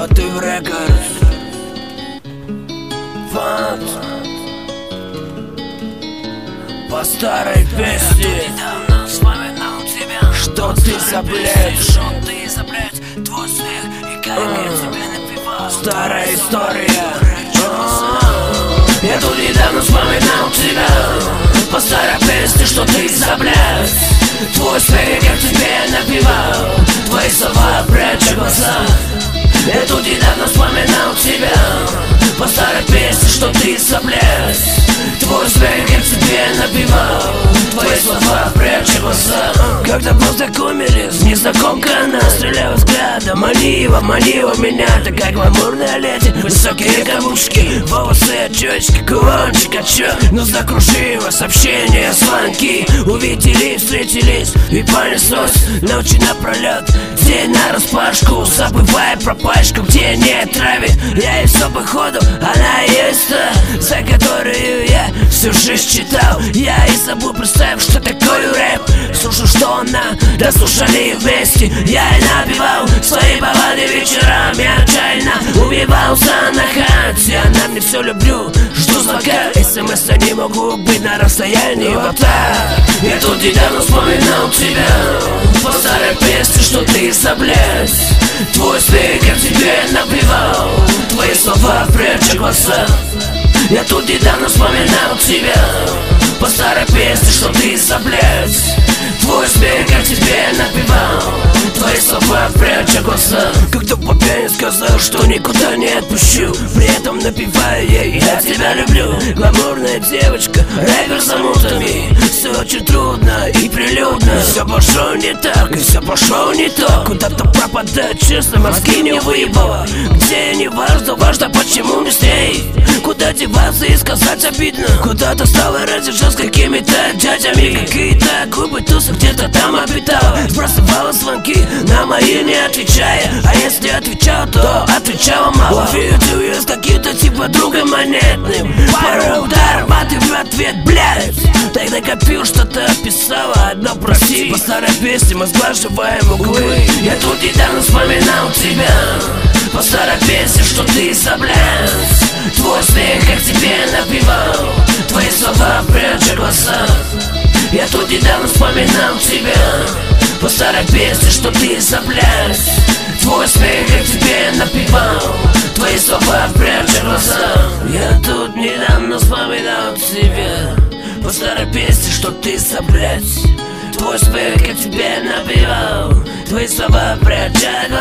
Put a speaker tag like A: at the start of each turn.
A: Мотив Рекордс. Фант. По старой песне.
B: Недавно вспоминал тебя.
A: Что ты за блядь?
B: Что ты за блядь? Твой смех и как я тебе напевал.
A: Старая история.
B: Я тут недавно вспоминал тебя. По старой песне, что ты за блядь? Твой смех, как тебе напевал. Твои слова пряча глаза. Я тут недавно вспоминал тебя. По старой песне, что ты за блядь? Твой смех, как тебе напевал. Твои слова пряча глаза.
A: Когда познакомились, незнакомка она стреляла взглядом, манила меня. Такая гламурная леди, высокие каблучки, волосы, очечки, кулончик, но закружила сообщения, звонки. Увидели, встретились и понеслось ночи напролет, день нараспашку, забывая про пачку, где нет травит. Я и все походу, она и есть та, за которую я всю жизнь читал. Я и забыл, представив, что такое рэп. Слушал, что она, да слушали вместе. Я и напевал свои баллады вечерами. Отчаянно убивался на хате. Она мне все люблю, жду звонка. СМС я не могу быть на расстоянии. Вот так.
B: Я тут недавно вспоминал тебя. По старой песне, что ты за блядь? Твой смех, как тебе напевал. Твои слова пряча глаза. Я тут недавно вспоминал тебя. По старой песне, что ты за блядь? Твой смех, как тебе напевал. Твои слова пряча глаза.
A: Когда по пьяни сказал, что никуда не отпущу, при этом напеваю ей: я тебя люблю. Гламурная девочка, рэпер с замутами. Все очень трудно и прилюдно. Все пошло не так, и все пошло не то. Куда-то пропадать, честно, мозги не выебало. Где не важно, важно почему не с ней. Куда деваться и сказать обидно. Куда-то стала разъезжать с какими-то дядями. Какие-то губы тусы где-то там обитала. Сбрасывала звонки, на мои не отвечая. А если отвечал, то отвечала мало. Увидел я с каким-то типа другом монетным. Пару ударов, а ты в ответ, блядь. Тогда копил, что-то писала, одно прости. По старой песне мы сглаживаем углы.
B: Я тут недавно вспоминал тебя. По старой песне, что ты за блядь? Твой смех, как тебе напевал. Твои слова пряча глаза. Я тут недавно вспоминал тебя. По старой песне, что ты за блядь? Твой смех, как тебе напевал. Твои слова пряча глаза.
A: Я тут недавно вспоминал тебя. По старой песне, что ты за блядь? Твой смех, как тебе напевал. Твои слова пряча глаза.